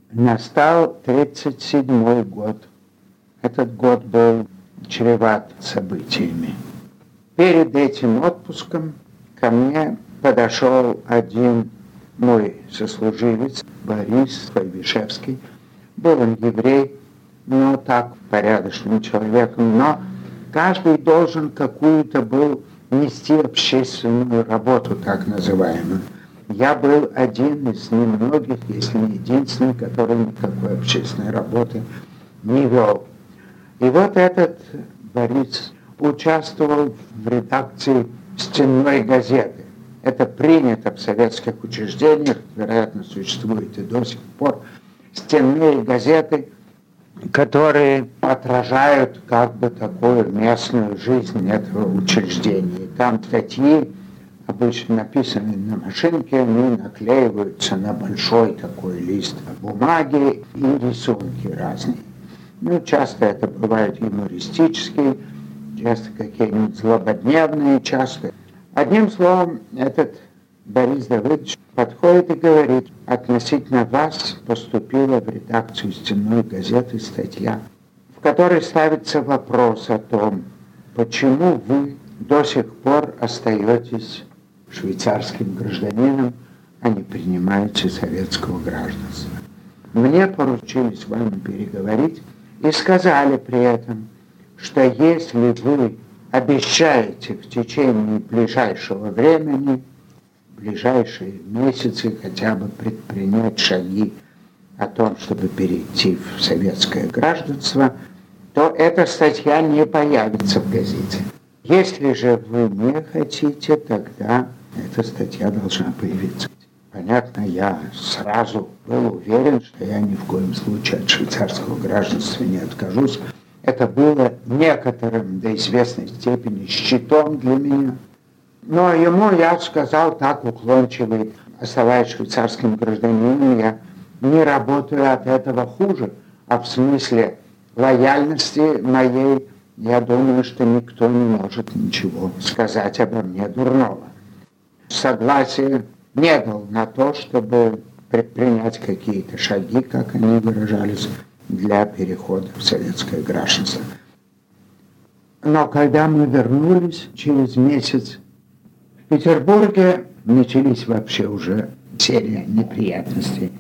Настал 1937 год. Этот год был чреват событиями. Перед этим отпуском ко мне подошел один мой сослуживец, Борис Войвишевский. Был он еврей, но так порядочным человеком, но каждый должен какую-то был нести общественную работу, так называемую. Я был один из немногих, если не единственный, который никакой общественной работы не вел. И вот этот Борис участвовал в редакции «Стенной газеты». Это принято в советских учреждениях, вероятно, существует и до сих пор. Стенные газеты, которые отражают как бы такую местную жизнь этого учреждения. Там статьи, обычно написанные на машинке, они наклеиваются на большой такой лист бумаги и рисунки разные. Ну, часто это бывают юмористические, часто какие-нибудь злободневные, часто. Одним словом, этот Борис Давыдович подходит и говорит: относительно вас поступила в редакцию «Стенной газеты» статья, в которой ставится вопрос о том, почему вы до сих пор остаетесь швейцарским гражданином, а не принимаете советского гражданства. Мне поручили с вами переговорить и сказали при этом, что если вы обещаете в течение ближайшего времени, в ближайшие месяцы хотя бы предпринять шаги о том, чтобы перейти в советское гражданство, то эта статья не появится в газете. Если же вы не хотите, тогда эта статья должна появиться. Понятно, я сразу был уверен, что я ни в коем случае от швейцарского гражданства не откажусь. Это было некоторым до известной степени щитом для меня. Но ему я сказал так уклончиво: оставаясь швейцарским гражданином, я не работаю от этого хуже, а в смысле лояльности моей, я думаю, что никто не может ничего сказать обо мне дурного. Согласие не дал на то, чтобы предпринять какие-то шаги, как они выражались, для перехода в советское гражданство. Но когда мы вернулись через месяц, в Петербурге начались вообще уже серия неприятностей.